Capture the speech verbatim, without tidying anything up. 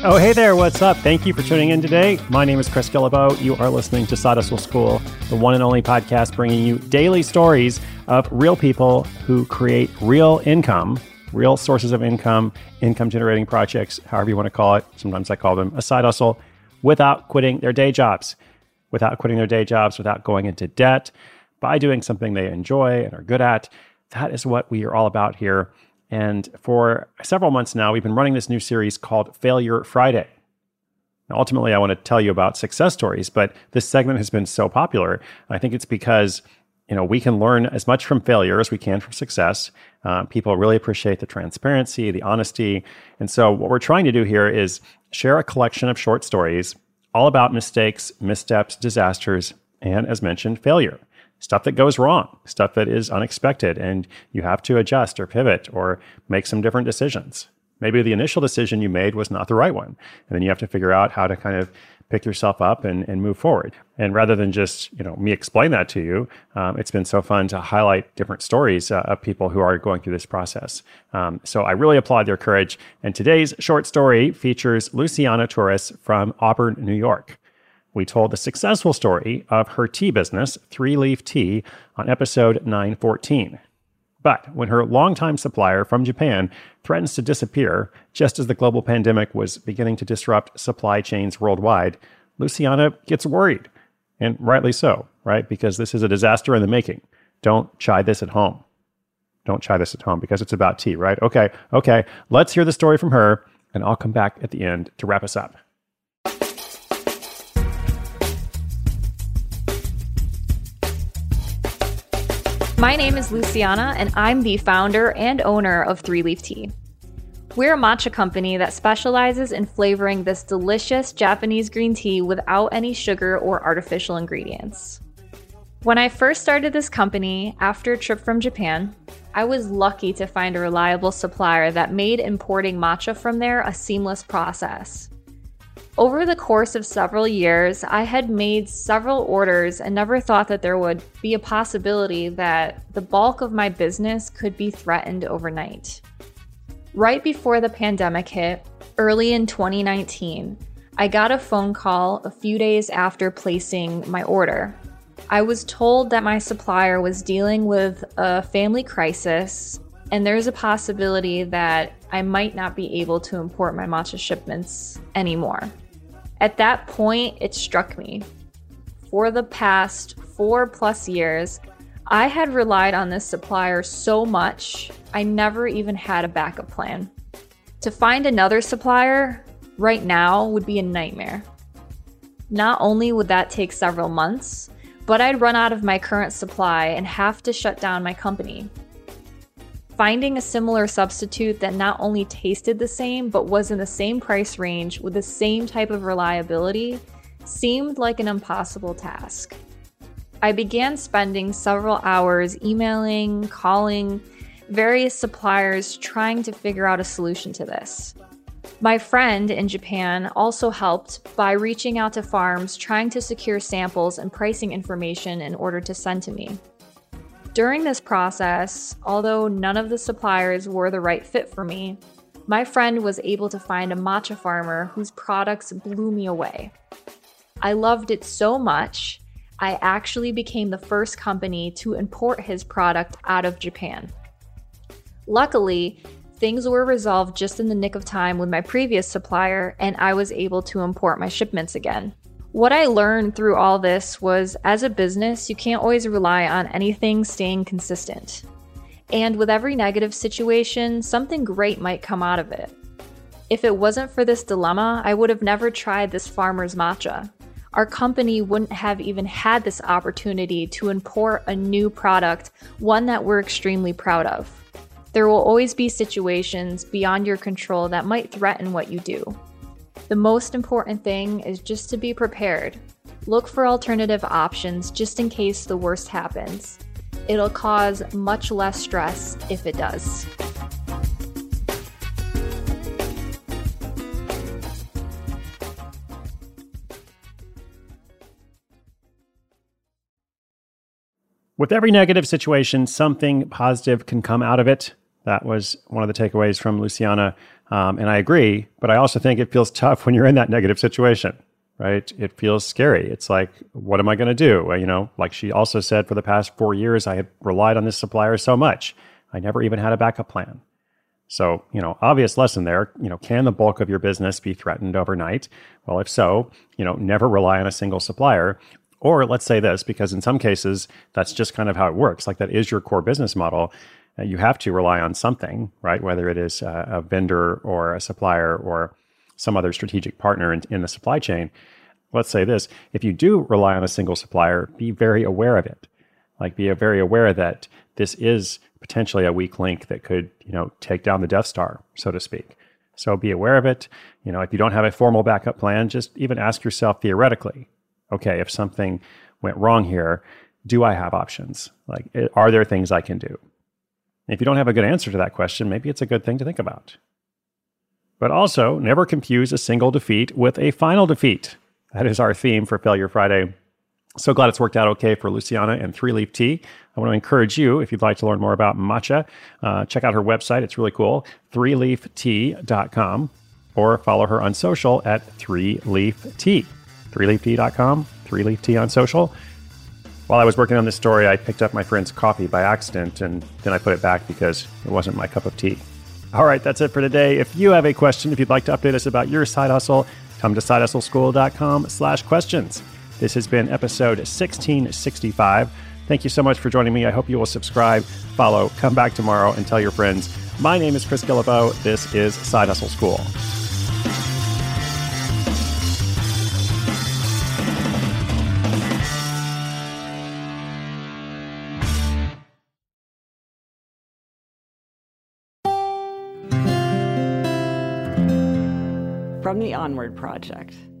Oh, hey there, what's up? Thank you for tuning in today. My name is Chris Guillebeau. You are listening to Side Hustle School, the one and only podcast bringing you daily stories of real people who create real income, real sources of income, income-generating projects, however you want to call it. Sometimes I call them a side hustle, without quitting their day jobs, without quitting their day jobs, without going into debt, by doing something they enjoy and are good at. That is what we are all about here. And for several months now, we've been running this new series called Failure Friday. Now, ultimately, I want to tell you about success stories, but this segment has been so popular. I think it's because, you know, we can learn as much from failure as we can from success. Uh, people really appreciate the transparency, the honesty. And so what we're trying to do here is share a collection of short stories all about mistakes, missteps, disasters, and, as mentioned, failure. Stuff that goes wrong, stuff that is unexpected, and you have to adjust or pivot or make some different decisions. Maybe the initial decision you made was not the right one, and then you have to figure out how to kind of pick yourself up and, and move forward. And rather than just, you know, me explain that to you, um, it's been so fun to highlight different stories uh, of people who are going through this process. Um, so I really applaud their courage. And today's short story features Luciana Torres from Auburn, New York. We told the successful story of her tea business, Three Leaf Tea, on episode nine fourteen. But when her longtime supplier from Japan threatens to disappear just as the global pandemic was beginning to disrupt supply chains worldwide, Luciana gets worried. And rightly so, right? Because this is a disaster in the making. Don't try this at home. Don't try this at home because it's about tea, right? Okay, okay. Let's hear the story from her, and I'll come back at the end to wrap us up. My name is Luciana, and I'm the founder and owner of Three Leaf Tea. We're a matcha company that specializes in flavoring this delicious Japanese green tea without any sugar or artificial ingredients. When I first started this company after a trip from Japan, I was lucky to find a reliable supplier that made importing matcha from there a seamless process. Over the course of several years, I had made several orders and never thought that there would be a possibility that the bulk of my business could be threatened overnight. Right before the pandemic hit, early in twenty nineteen, I got a phone call a few days after placing my order. I was told that my supplier was dealing with a family crisis, and there's a possibility that I might not be able to import my matcha shipments anymore. At that point, it struck me. For the past four plus years, I had relied on this supplier so much, I never even had a backup plan. To find another supplier right now would be a nightmare. Not only would that take several months, but I'd run out of my current supply and have to shut down my company. Finding a similar substitute that not only tasted the same, but was in the same price range with the same type of reliability seemed like an impossible task. I began spending several hours emailing, calling various suppliers, trying to figure out a solution to this. My friend in Japan also helped by reaching out to farms, trying to secure samples and pricing information in order to send to me. During this process, although none of the suppliers were the right fit for me, my friend was able to find a matcha farmer whose products blew me away. I loved it so much, I actually became the first company to import his product out of Japan. Luckily, things were resolved just in the nick of time with my previous supplier, and I was able to import my shipments again. What I learned through all this was, as a business, you can't always rely on anything staying consistent. And with every negative situation, something great might come out of it. If it wasn't for this dilemma, I would have never tried this farmer's matcha. Our company wouldn't have even had this opportunity to import a new product, one that we're extremely proud of. There will always be situations beyond your control that might threaten what you do. The most important thing is just to be prepared. Look for alternative options just in case the worst happens. It'll cause much less stress if it does. With every negative situation, something positive can come out of it. That was one of the takeaways from Luciana. Um, and I agree, but I also think it feels tough when you're in that negative situation, right? It feels scary. It's like, what am I going to do? You know, like she also said, for the past four years, I had relied on this supplier so much. I never even had a backup plan. So, you know, obvious lesson there, you know, can the bulk of your business be threatened overnight? Well, if so, you know, never rely on a single supplier. Or let's say this, because in some cases, that's just kind of how it works. Like that is your core business model. Uh, you have to rely on something, right? Whether it is a, a vendor or a supplier or some other strategic partner in, in the supply chain. Let's say this, if you do rely on a single supplier, be very aware of it. Like be very aware that this is potentially a weak link that could, you know, take down the Death Star, so to speak. So be aware of it. You know, if you don't have a formal backup plan, just even ask yourself theoretically, okay, if something went wrong here, do I have options? Like, are there things I can do? If you don't have a good answer to that question, maybe it's a good thing to think about. But also, never confuse a single defeat with a final defeat. That is our theme for Failure Friday. So glad it's worked out okay for Luciana and Three Leaf Tea. I want to encourage you, if you'd like to learn more about matcha, uh, check out her website. It's really cool, three leaf tea dot com, or follow her on social at three leaf tea. three leaf tea dot com, three leaf tea on social. While I was working on this story, I picked up my friend's coffee by accident, and then I put it back because it wasn't my cup of tea. All right, that's it for today. If you have a question, if you'd like to update us about your side hustle, come to side hustle school dot com slash questions. This has been episode sixteen sixty-five. Thank you so much for joining me. I hope you will subscribe, follow, come back tomorrow, and tell your friends. My name is Chris Guillebeau. This is Side Hustle School. From the Onward Project.